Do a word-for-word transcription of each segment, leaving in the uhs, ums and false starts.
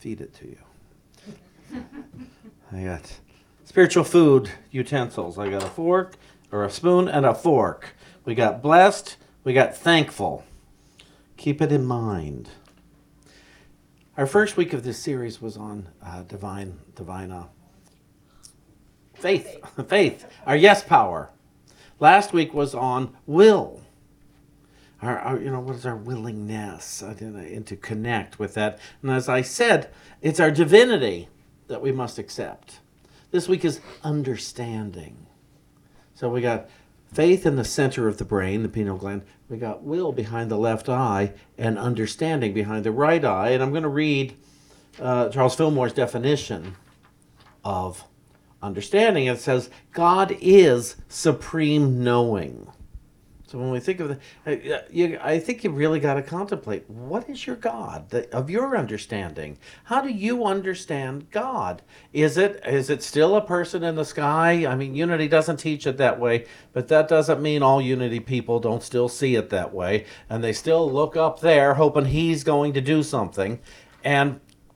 feed it to you. I got spiritual food utensils. I got a fork or a spoon and a fork. We got blessed. We got thankful. Keep it in mind. Our first week of this series was on uh, divine, divine uh, faith, faith, faith, our yes power. Last week was on will. Our, our, you know, what is our willingness uh, and to connect with that? And as I said, it's our divinity that we must accept. This week is understanding. So we got faith in the center of the brain, the pineal gland. We got will behind the left eye and understanding behind the right eye. And I'm going to read uh, Charles Fillmore's definition of understanding. It says, God is supreme knowing. So when we think of the, you, I think you really got to contemplate, what is your God the, of your understanding? How do you understand God? Is it is it still a person in the sky? I mean, Unity doesn't teach it that way, but that doesn't mean all Unity people don't still see it that way, and they still look up there hoping he's going to do something, and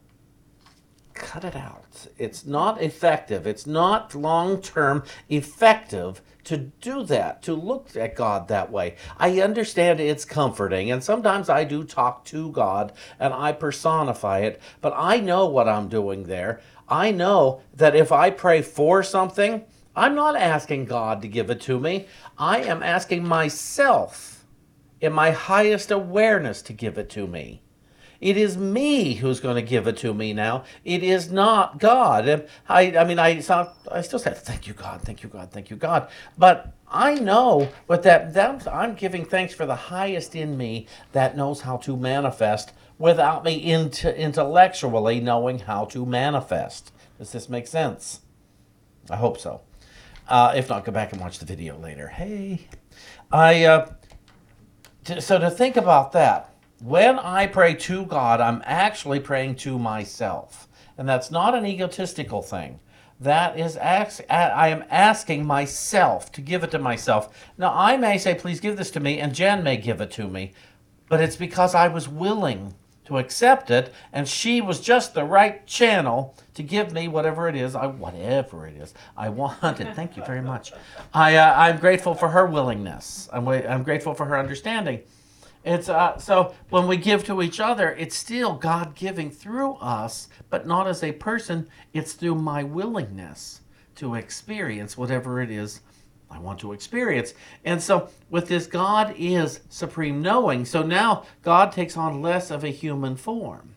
cut it out. It's not effective. It's not long-term effective to do that, to look at God that way. I understand it's comforting, and sometimes I do talk to God, and I personify it, but I know what I'm doing there. I know that if I pray for something, I'm not asking God to give it to me. I am asking myself in my highest awareness to give it to me. It is me who's going to give it to me now. It is not God. And I, I mean, I, I still say, thank you, God, thank you, God, thank you, God. But I know what that, that I'm giving thanks for the highest in me that knows how to manifest without me into, intellectually knowing how to manifest. Does this make sense? I hope so. Uh, if not, go back and watch the video later. Hey, I. Uh, t- so to think about that. When I pray to God, I'm actually praying to myself. And that's not an egotistical thing. That is, ask, I am asking myself to give it to myself. Now, I may say, please give this to me, and Jen may give it to me. But it's because I was willing to accept it, and she was just the right channel to give me whatever it is, I, whatever it is I wanted. Thank you very much. I, uh, I'm grateful for her willingness. I'm, I'm grateful for her understanding. It's uh, so when we give to each other, it's still God giving through us, but not as a person. It's through my willingness to experience whatever it is I want to experience. And so with this, God is supreme knowing. So now God takes on less of a human form.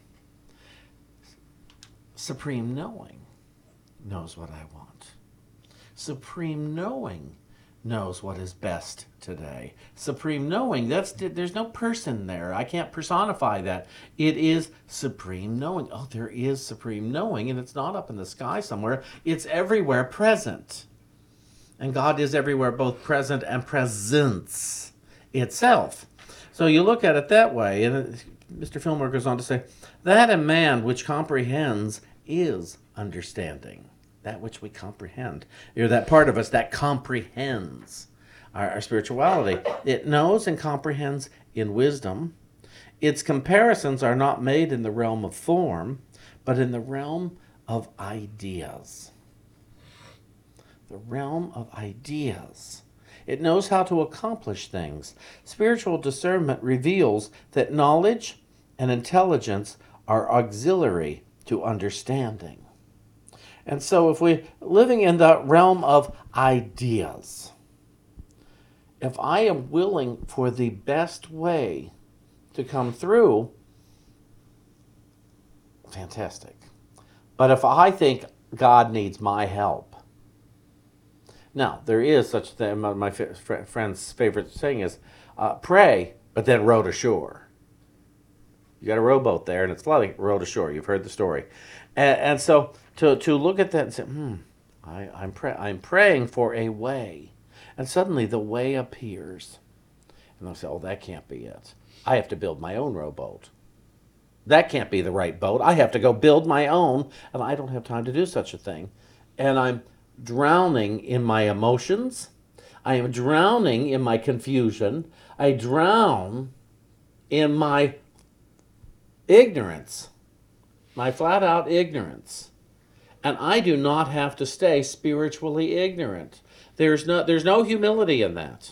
Supreme knowing knows what I want. Supreme knowing knows what is best today. Supreme knowing, that's there's no person there. I can't personify that. It is supreme knowing. Oh, there is supreme knowing, and it's not up in the sky somewhere. It's everywhere present. And God is everywhere, both present and presence itself. So you look at it that way, and Mister Fillmore goes on to say, that a man which comprehends is understanding. That which we comprehend. You're that part of us that comprehends our, our spirituality. It knows and comprehends in wisdom. Its comparisons are not made in the realm of form, but in the realm of ideas. The realm of ideas. It knows how to accomplish things. Spiritual discernment reveals that knowledge and intelligence are auxiliary to understanding. And so if we're living in the realm of ideas, if I am willing for the best way to come through, fantastic. But if I think God needs my help, now there is such a thing, my friend's favorite saying is, uh, pray, but then row to shore. You got a rowboat there and it's flooding, row to shore. You've heard the story. And, and so to, to look at that and say, hmm, I, I'm, pray- I'm praying for a way. And suddenly the way appears. And they'll say, oh, that can't be it. I have to build my own rowboat. That can't be the right boat. I have to go build my own, and I don't have time to do such a thing. And I'm drowning in my emotions. I am drowning in my confusion. I drown in my ignorance, my flat out ignorance. And I do not have to stay spiritually ignorant. There's no, there's no humility in that.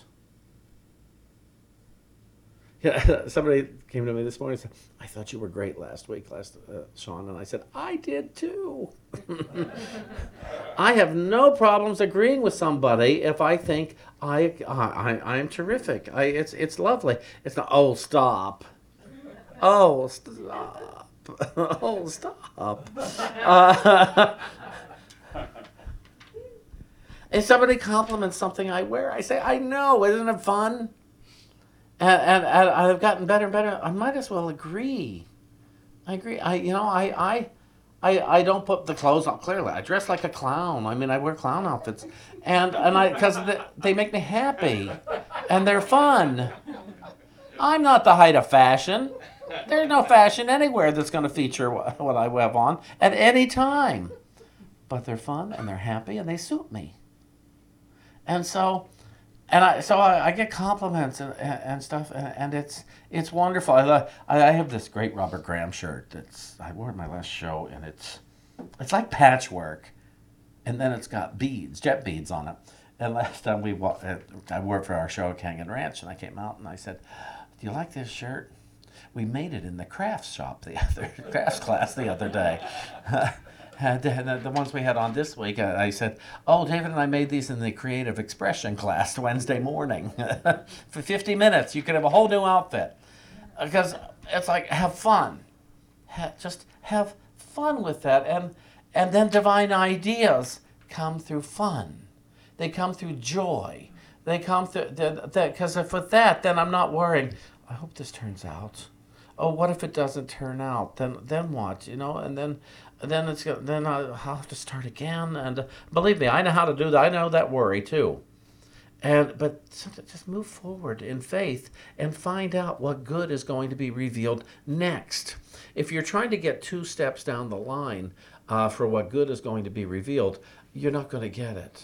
Yeah, somebody came to me this morning and said, I thought you were great last week, last uh, Sean. And I said, I did too. I have no problems agreeing with somebody if I think I I I am terrific. I it's it's lovely. It's not, oh, stop. Oh, stop. Oh, stop. Uh, if somebody compliments something I wear, I say, I know, isn't it fun? And, and, and I've gotten better and better. I might as well agree. I agree. I, you know, I, I, I, I don't put the clothes on. Clearly, I dress like a clown. I mean, I wear clown outfits, and and I because they, they make me happy, and they're fun. I'm not the height of fashion. There's no fashion anywhere that's going to feature what, what I have on at any time. But they're fun and they're happy and they suit me. And so. And I, so I, I get compliments and, and stuff, and, and it's it's wonderful. I, I have this great Robert Graham shirt that's I wore it at my last show, and it's it's like patchwork, and then it's got beads, jet beads on it. And last time we I wore it for our show at Kangen Ranch, and I came out and I said, "Do you like this shirt? We made it in the crafts shop the other crafts class the other day." Uh, the, the ones we had on this week, uh, I said, oh, David and I made these in the creative expression class Wednesday morning. For fifty minutes, you could have a whole new outfit. Because it's like, have fun. Ha- just have fun with that. And, and then divine ideas come through fun. They come through joy. They come through, because if with that, then I'm not worrying, I hope this turns out. Oh, what if it doesn't turn out? Then then what? You know, and then then it's then I'll have to start again. And uh, believe me, I know how to do that. I know that worry too. And but just move forward in faith and find out what good is going to be revealed next. If you're trying to get two steps down the line uh, for what good is going to be revealed, you're not going to get it.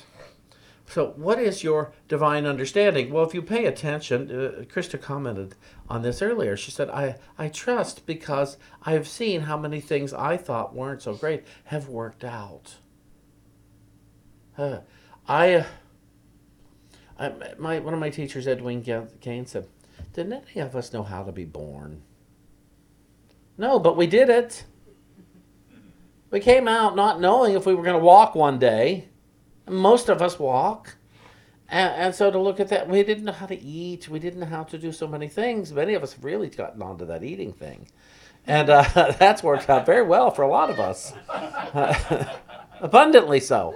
So what is your divine understanding? Well, if you pay attention, uh, Krista commented on this earlier. She said, I, I trust because I've seen how many things I thought weren't so great have worked out. Uh, I, I, my one of my teachers, Edwin Kane, said, didn't any of us know how to be born? No, but we did it. We came out not knowing if we were going to walk one day. Most of us walk. And, and so to look at that, we didn't know how to eat. We didn't know how to do so many things. Many of us have really gotten onto that eating thing. And uh, that's worked out very well for a lot of us. Uh, abundantly so.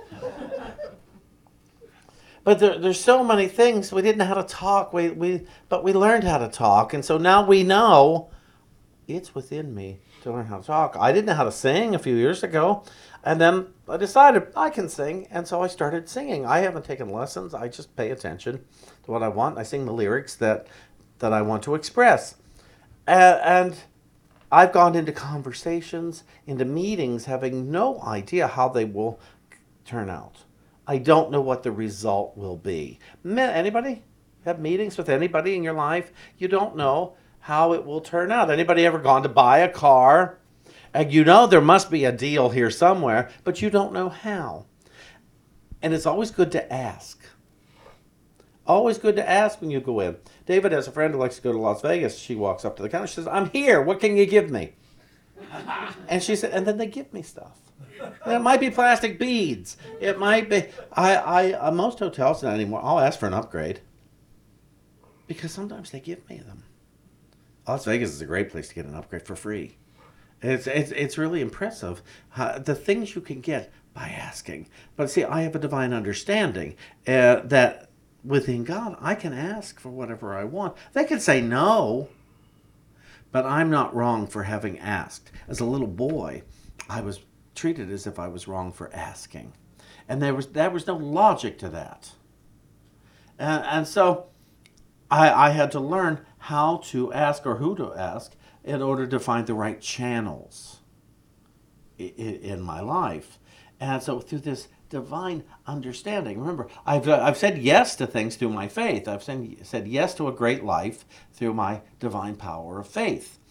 But there, there's so many things. We didn't know how to talk, we, we, but we learned how to talk. And so now we know it's within me to learn how to talk. I didn't know how to sing a few years ago. And then I decided I can sing, and so I started singing. I haven't taken lessons. I just pay attention to what I want. I sing the lyrics that that I want to express. And, and I've gone into conversations, into meetings, having no idea how they will turn out. I don't know what the result will be. Anybody have meetings with anybody in your life? You don't know how it will turn out. Anybody ever gone to buy a car? And you know there must be a deal here somewhere, but you don't know how. And it's always good to ask. Always good to ask when you go in. David has a friend who likes to go to Las Vegas. She walks up to the counter. She says, I'm here. What can you give me? And she said, and then they give me stuff. And it might be plastic beads. It might be. I, I, uh, most hotels not anymore. I'll ask for an upgrade. Because sometimes they give me them. Las Vegas is a great place to get an upgrade for free. It's it's it's really impressive how, the things you can get by asking. But see, I have a divine understanding uh, that within God, I can ask for whatever I want. They can say no, but I'm not wrong for having asked. As a little boy, I was treated as if I was wrong for asking, and there was there was no logic to that. And, and so I, I had to learn how to ask or who to ask in order to find the right channels in, in my life. And so through this divine understanding, remember, I've, uh, I've said yes to things through my faith. I've said, said yes to a great life through my divine power of faith.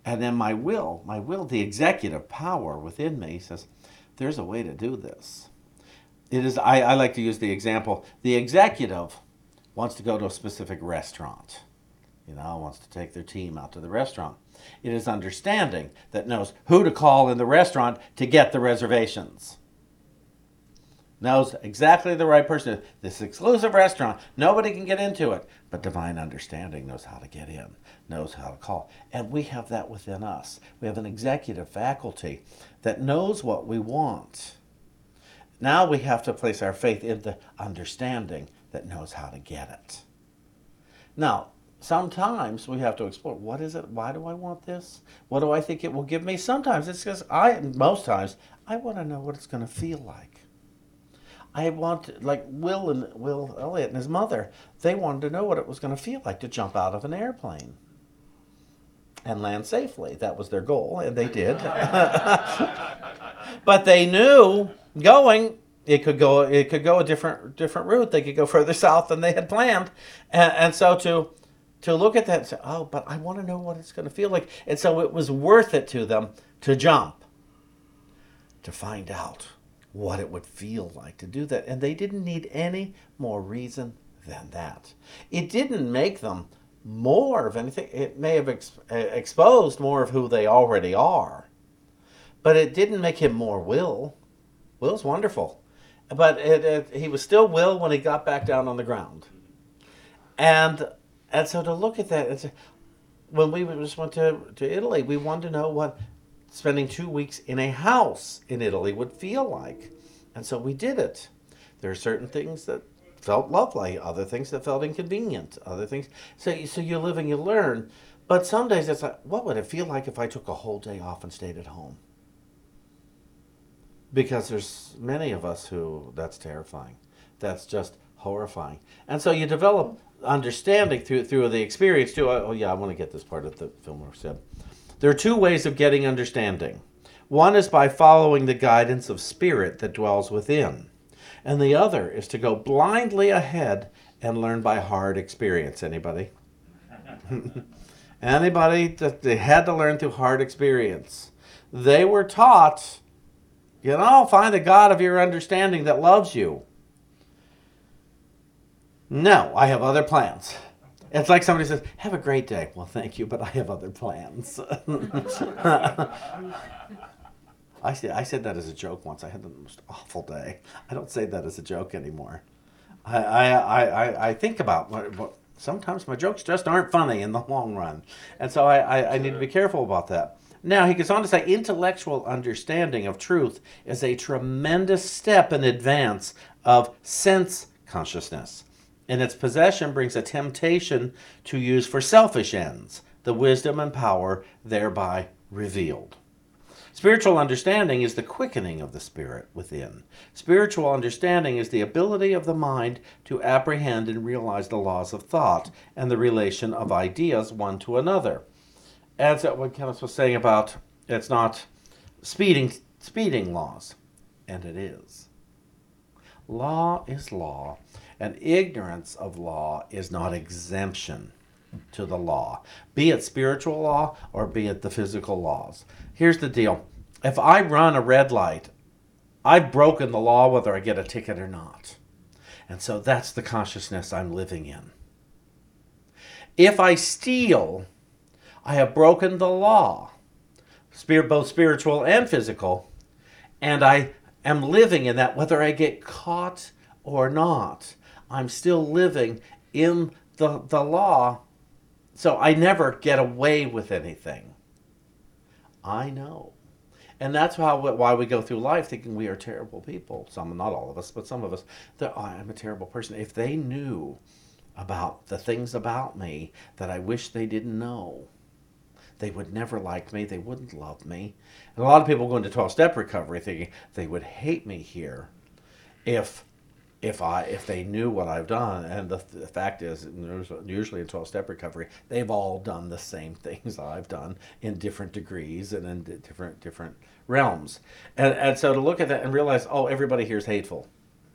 And then my will, my will, the executive power within me says, there's a way to do this. It is, I, I like to use the example, the executive wants to go to a specific restaurant. You know, wants to take their team out to the restaurant. It is understanding that knows who to call in the restaurant to get the reservations. Knows exactly the right person. This exclusive restaurant, nobody can get into it. But divine understanding knows how to get in, knows how to call. And we have that within us. We have an executive faculty that knows what we want. Now we have to place our faith in the understanding that knows how to get it. Now, sometimes we have to explore, what is it? Why do I want this? What do I think it will give me? Sometimes it's because I, most times, I want to know what it's going to feel like. I want, like Will and Will Elliott and his mother, they wanted to know what it was going to feel like to jump out of an airplane and land safely. That was their goal, and they did. But they knew going, it could go, it could go a different different route. They could go further south than they had planned, and, and so to to look at that and say, oh, but I want to know what it's going to feel like, and so it was worth it to them to jump, to find out what it would feel like to do that. And they didn't need any more reason than that. It didn't make them more of anything. It may have ex- exposed more of who they already are, but it didn't make him more Will. Will's wonderful, but it, it, he was still Will when he got back down on the ground. And and so to look at that, it's, when we just went to, to Italy, we wanted to know what spending two weeks in a house in Italy would feel like. And so we did it. There are certain things that felt lovely, other things that felt inconvenient, other things. So, so you live and you learn. But some days it's like, what would it feel like if I took a whole day off and stayed at home? Because there's many of us who, that's terrifying. That's just horrifying. And so you develop understanding through through the experience too. Oh yeah, I want to get this part of the film said. There are two ways of getting understanding. One is by following the guidance of spirit that dwells within. And the other is to go blindly ahead and learn by hard experience. Anybody? Anybody that they had to learn through hard experience. They were taught, you know, find the God of your understanding that loves you. No, I have other plans. It's like somebody says, have a great day. Well, thank you, but I have other plans. I said, I said that as a joke once. I had the most awful day. I don't say that as a joke anymore. I I, I, I think about what, what, sometimes my jokes just aren't funny in the long run. And so I, I, I need to be careful about that. Now, he goes on to say, intellectual understanding of truth is a tremendous step in advance of sense consciousness. And its possession brings a temptation to use for selfish ends, the wisdom and power thereby revealed. Spiritual understanding is the quickening of the spirit within. Spiritual understanding is the ability of the mind to apprehend and realize the laws of thought and the relation of ideas one to another. As what Kenneth was saying about it's not speeding, speeding laws, and it is. Law is law. And ignorance of law is not exemption to the law, be it spiritual law or be it the physical laws. Here's the deal. If I run a red light, I've broken the law whether I get a ticket or not. And so that's the consciousness I'm living in. If I steal, I have broken the law, both spiritual and physical, and I am living in that whether I get caught or not. I'm still living in the, the law, so I never get away with anything. I know. And that's how why we go through life thinking we are terrible people. Some, not all of us, but some of us, that oh, I'm a terrible person. If they knew about the things about me that I wish they didn't know, they would never like me. They wouldn't love me. And a lot of people go into twelve-step recovery thinking they would hate me here if If I if they knew what I've done. And the, the fact is, usually in twelve-step recovery, they've all done the same things I've done in different degrees and in different different realms. And and so to look at that and realize, oh, everybody here is hateful.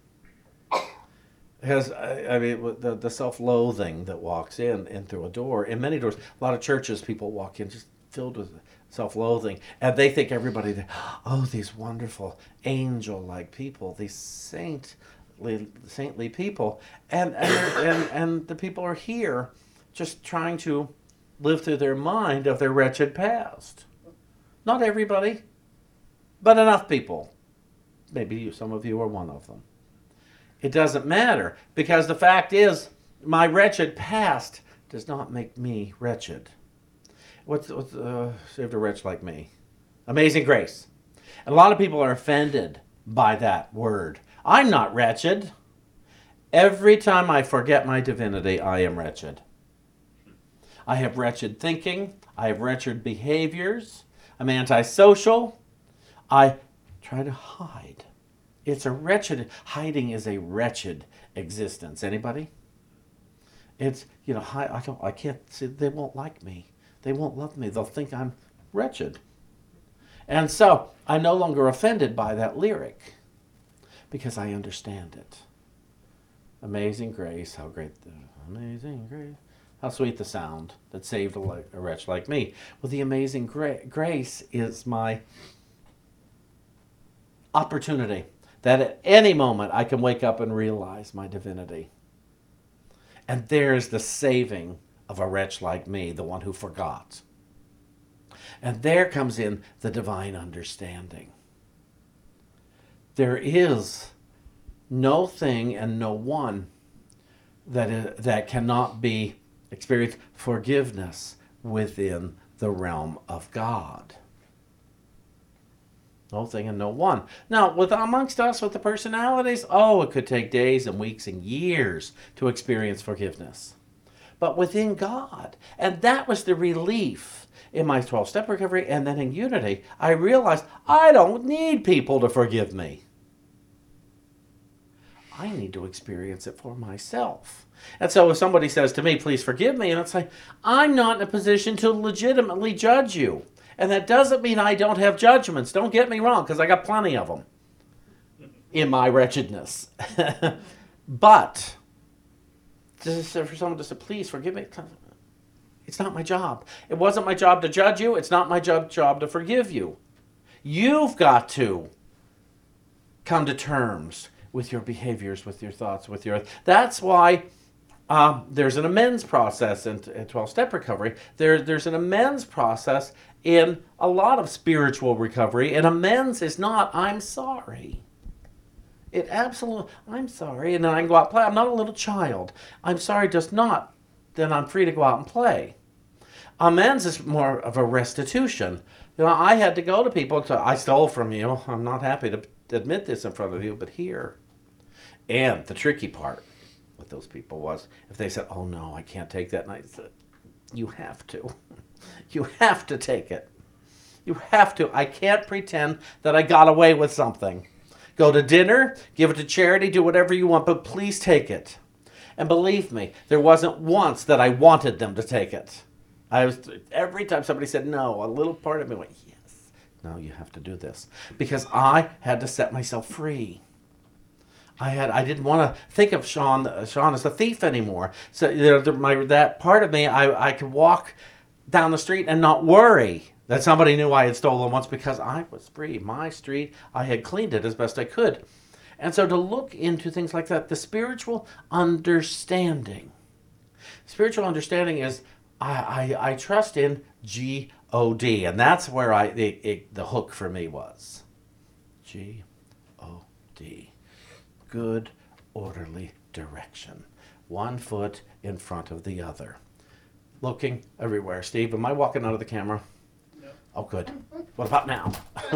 Because, I, I mean, the, the self-loathing that walks in, in through a door, in many doors, a lot of churches, people walk in just filled with self-loathing, and they think everybody, oh, these wonderful angel-like people, these saintly, saintly people, and and, and and the people are here just trying to live through their mind of their wretched past. Not everybody, but enough people. Maybe you, some of you are one of them. It doesn't matter, because the fact is, my wretched past does not make me wretched. What's, what's uh, saved a wretch like me? Amazing grace. And a lot of people are offended by that word. I'm not wretched. Every time I forget my divinity, I am wretched. I have wretched thinking. I have wretched behaviors. I'm antisocial. I try to hide. It's a wretched, hiding is a wretched existence. Anybody? It's, you know, I, I don't, I can't see, they won't like me. They won't love me. They'll think I'm wretched. And so I'm no longer offended by that lyric because I understand it. Amazing grace, how great the amazing grace. How sweet the sound that saved a, a wretch like me. Well, the amazing gra- grace is my opportunity that at any moment I can wake up and realize my divinity. And there's the saving of a wretch like me, the one who forgot. And there comes in the divine understanding. There is no thing and no one that is, that cannot be experienced forgiveness within the realm of God. No thing and no one. Now, with amongst us, with the personalities, oh, it could take days and weeks and years to experience forgiveness. But within God, and that was the relief in my twelve-step recovery, and then in Unity, I realized I don't need people to forgive me. I need to experience it for myself. And so if somebody says to me, please forgive me, and it's like, I'm not in a position to legitimately judge you. And that doesn't mean I don't have judgments. Don't get me wrong, because I got plenty of them in my wretchedness. But just for someone to say, please forgive me, it's not my job. It wasn't my job to judge you. It's not my job, job to forgive you. You've got to come to terms with your behaviors, with your thoughts, with your... That's why uh, there's an amends process in, in twelve-step recovery. There, there's an amends process in a lot of spiritual recovery, and amends is not, I'm sorry. It absolutely, I'm sorry, and then I can go out and play. I'm not a little child. I'm sorry does not, then I'm free to go out and play. Amends is more of a restitution. You know, I had to go to people to, I stole from you. I'm not happy to admit this in front of you, but here. And the tricky part with those people was, if they said, oh no, I can't take that, and I said, you have to. You have to take it. You have to. I can't pretend that I got away with something. Go to dinner, give it to charity, do whatever you want, but please take it. And believe me, there wasn't once that I wanted them to take it. I was, every time somebody said no, a little part of me went, yes, no, you have to do this. Because I had to set myself free. I had, I didn't want to think of Sean, Sean as a thief anymore. So you know, the, my, that part of me, I, I could walk down the street and not worry that somebody knew I had stolen once because I was free. My street, I had cleaned it as best I could. And so to look into things like that, the spiritual understanding. Spiritual understanding is, I, I, I trust in G O D. And that's where I it, it, the hook for me was. G O D. Good, orderly direction. One foot in front of the other. Looking everywhere. Steve, am I walking out of the camera? No. Oh, good. What about now?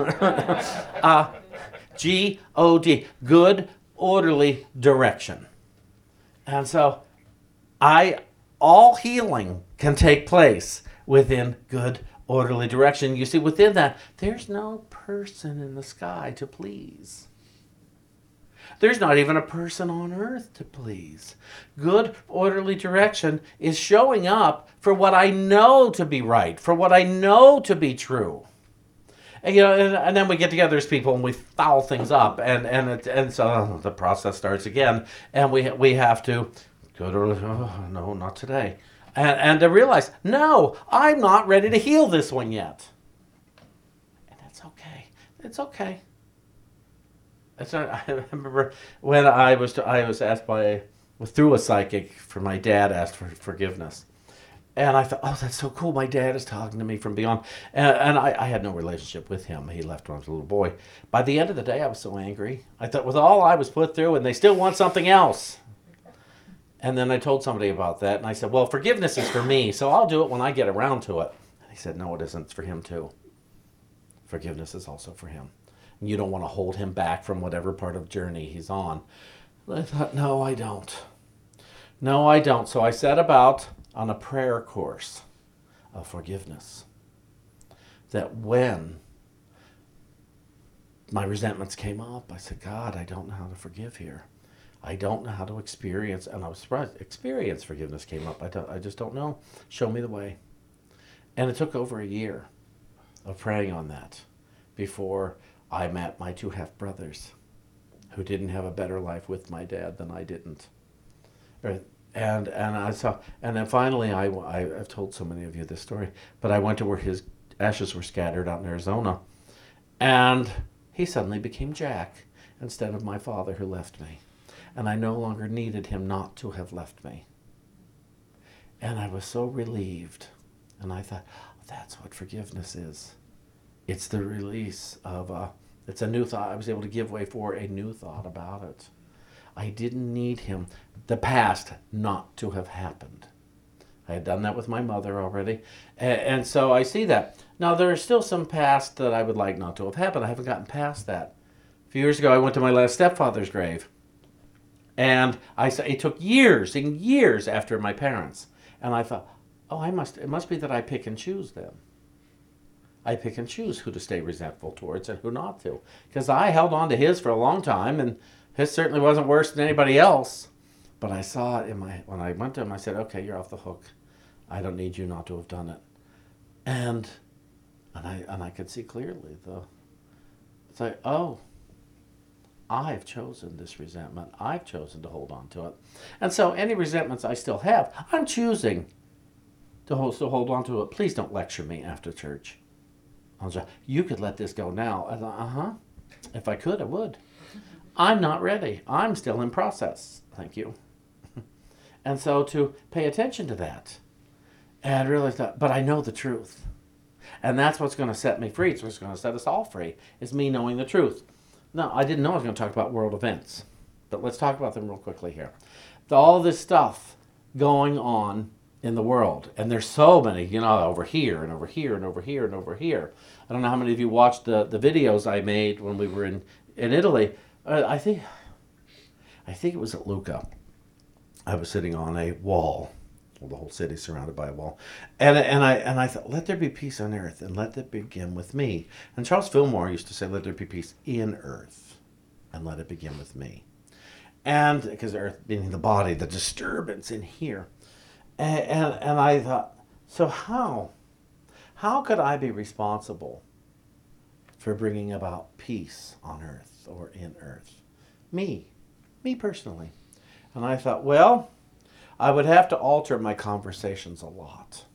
uh, G O D. Good, orderly direction. And so, I, all healing can take place within good, orderly direction. You see, within that, there's no person in the sky to please. There's not even a person on earth to please. Good, orderly direction is showing up for what I know to be right, for what I know to be true. And, you know, and, and then we get together as people and we foul things up, and and it, and so the process starts again, and we we have to go to, oh, no, not today. And, and to realize, no, I'm not ready to heal this one yet. And it's okay. It's okay. It's not, I remember when I was I was asked by through a psychic for my dad asked for forgiveness, and I thought, oh, that's so cool. My dad is talking to me from beyond, and, and I, I had no relationship with him. He left when I was a little boy. By the end of the day, I was so angry. I thought with all I was put through, and they still want something else. And then I told somebody about that, and I said, well, forgiveness is for me, so I'll do it when I get around to it. And he said, no, it isn't. It's for him too. Forgiveness is also for him. You don't want to hold him back from whatever part of journey he's on. I thought, no, I don't. No, I don't. So I set about on a prayer course of forgiveness. That when my resentments came up, I said, God, I don't know how to forgive here. I don't know how to experience, and I was surprised, experience forgiveness came up. I, don't, I just don't know. Show me the way. And it took over a year of praying on that before I met my two half-brothers who didn't have a better life with my dad than I didn't. And and I saw, and then finally, I, I, I've told so many of you this story, but I went to where his ashes were scattered out in Arizona, and he suddenly became Jack instead of my father who left me. And I no longer needed him not to have left me. And I was so relieved. And I thought, oh, that's what forgiveness is. It's the release of a, it's a new thought. I was able to give way for a new thought about it. I didn't need him, the past, not to have happened. I had done that with my mother already. And, and so I see that. Now, there are still some past that I would like not to have happened. I haven't gotten past that. A few years ago, I went to my last stepfather's grave. And I it took years and years after my parents. And I thought, oh, I must, it must be that I pick and choose then. I pick and choose who to stay resentful towards and who not to. Because I held on to his for a long time, and his certainly wasn't worse than anybody else. But I saw it in my, when I went to him, I said, okay, you're off the hook. I don't need you not to have done it. And and I and I could see clearly the, it's like, oh, I've chosen this resentment. I've chosen to hold on to it. And so any resentments I still have, I'm choosing to hold, to hold on to it. Please don't lecture me after church. I'll just, you could let this go now. I thought, uh-huh. If I could, I would. I'm not ready. I'm still in process. Thank you. And so to pay attention to that and realize that, but I know the truth. And that's what's going to set me free. It's what's going to set us all free, is me knowing the truth. No, I didn't know I was going to talk about world events, but let's talk about them real quickly here. All this stuff going on in the world, and there's so many, you know, over here and over here and over here and over here. I don't know how many of you watched the, the videos I made when we were in, in Italy. Uh, I think I think it was at Lucca. I was sitting on a wall. Well, the whole city surrounded by a wall. And, and, I, and I thought, let there be peace on earth, and let it begin with me. And Charles Fillmore used to say, let there be peace in earth, and let it begin with me. And because earth being the body, the disturbance in here. And, and, and I thought, so how? How could I be responsible for bringing about peace on earth or in earth? Me. Me personally. And I thought, well, I would have to alter my conversations a lot.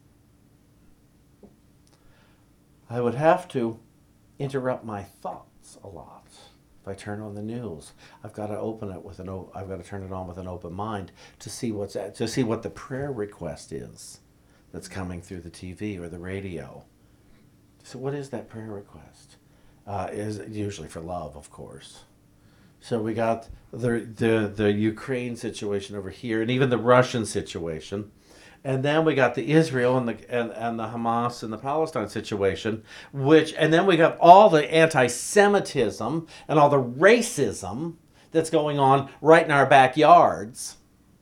I would have to interrupt my thoughts a lot. If I turn on the news, I've got to open it with an o- I've got to turn it on with an open mind to see what's at, to see what the prayer request is that's coming through the T V or the radio. So what is that prayer request? Uh, is usually for love, of course. So we got the, the the Ukraine situation over here, and even the Russian situation, and then we got the Israel and the and, and the Hamas and the Palestine situation, which and then we got all the anti-Semitism and all the racism that's going on right in our backyards.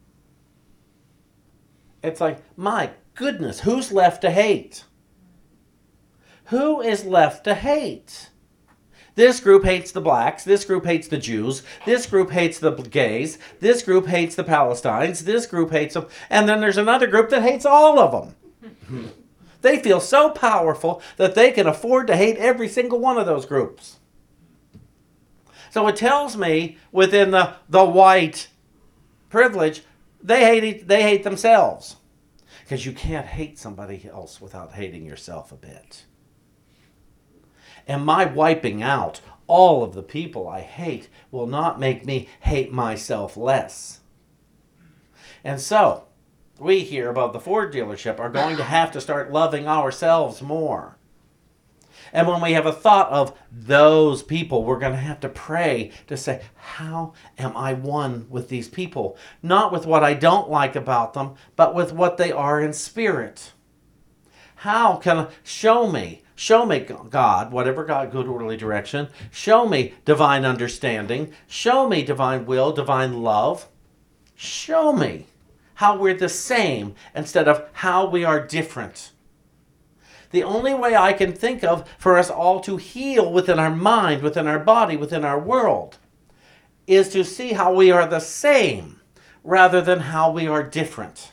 It's like, my goodness, who's left to hate? Who is left to hate? This group hates the blacks. This group hates the Jews. This group hates the gays. This group hates the Palestinians. This group hates them. And then there's another group that hates all of them. They feel so powerful that they can afford to hate every single one of those groups. So it tells me within the, the white privilege, they hate, they hate themselves. Because you can't hate somebody else without hating yourself a bit. And my wiping out all of the people I hate will not make me hate myself less. And so, we here above the Ford dealership are going to have to start loving ourselves more. And when we have a thought of those people, we're going to have to pray to say, how am I one with these people? Not with what I don't like about them, but with what they are in spirit. How can I, show me, show me God, whatever God, good orderly direction, show me divine understanding, show me divine will, divine love, show me how we're the same instead of how we are different. The only way I can think of for us all to heal within our mind, within our body, within our world, is to see how we are the same rather than how we are different.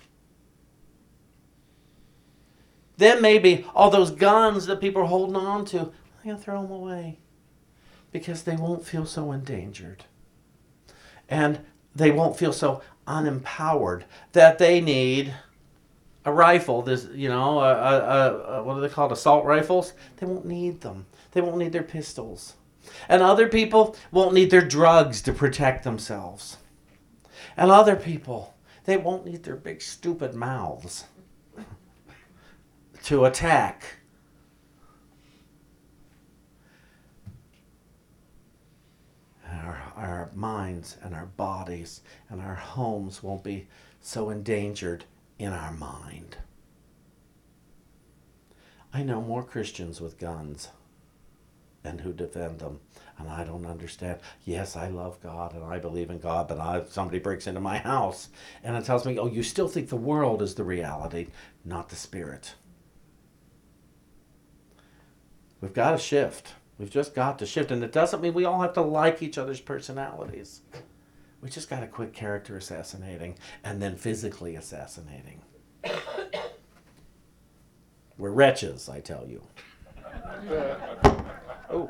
Then maybe all those guns that people are holding on to, I'm going to throw them away because they won't feel so endangered. And they won't feel so unempowered that they need a rifle, this, you know, a, a, a, what are they called, assault rifles? They won't need them. They won't need their pistols. And other people won't need their drugs to protect themselves. And other people, they won't need their big stupid mouths to attack. Our, our minds and our bodies and our homes won't be so endangered in our mind. I know more Christians with guns and who defend them, and I don't understand. Yes, I love God and I believe in God, but I, somebody breaks into my house and it tells me, oh, you still think the world is the reality, not the spirit. We've got to shift. We've just got to shift. And it doesn't mean we all have to like each other's personalities. We just got to quit character assassinating and then physically assassinating. We're wretches, I tell you. Oh.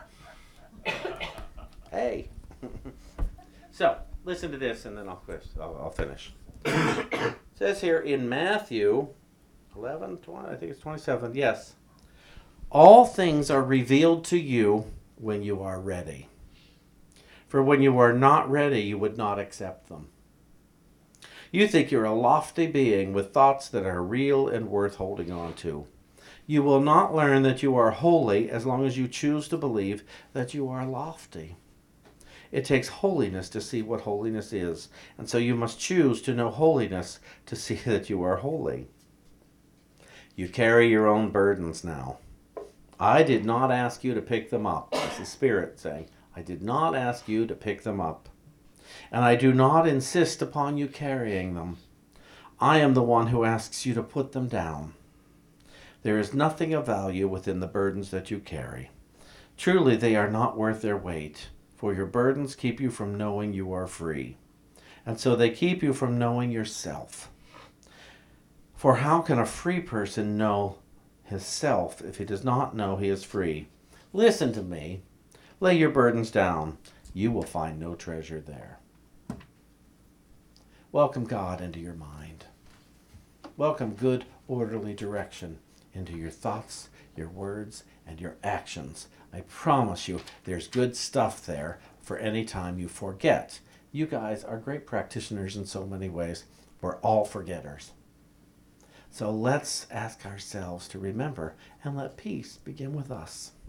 Hey. So, listen to this and then I'll, I'll, I'll finish. It says here in Matthew eleven, twenty, I think it's twenty-seven, yes. All things are revealed to you when you are ready. For when you are not ready, you would not accept them. You think you're a lofty being with thoughts that are real and worth holding on to. You will not learn that you are holy as long as you choose to believe that you are lofty. It takes holiness to see what holiness is, and so you must choose to know holiness to see that you are holy. You carry your own burdens now. I did not ask you to pick them up. That's the Spirit saying, I did not ask you to pick them up. And I do not insist upon you carrying them. I am the one who asks you to put them down. There is nothing of value within the burdens that you carry. Truly, they are not worth their weight, for your burdens keep you from knowing you are free. And so they keep you from knowing yourself. For how can a free person know his self if he does not know he is free? Listen to me. Lay your burdens down. You will find no treasure there. Welcome God into your mind. Welcome good, orderly direction into your thoughts, your words, and your actions. I promise you there's good stuff there for any time you forget. You guys are great practitioners in so many ways. We're all forgetters. So let's ask ourselves to remember and let peace begin with us.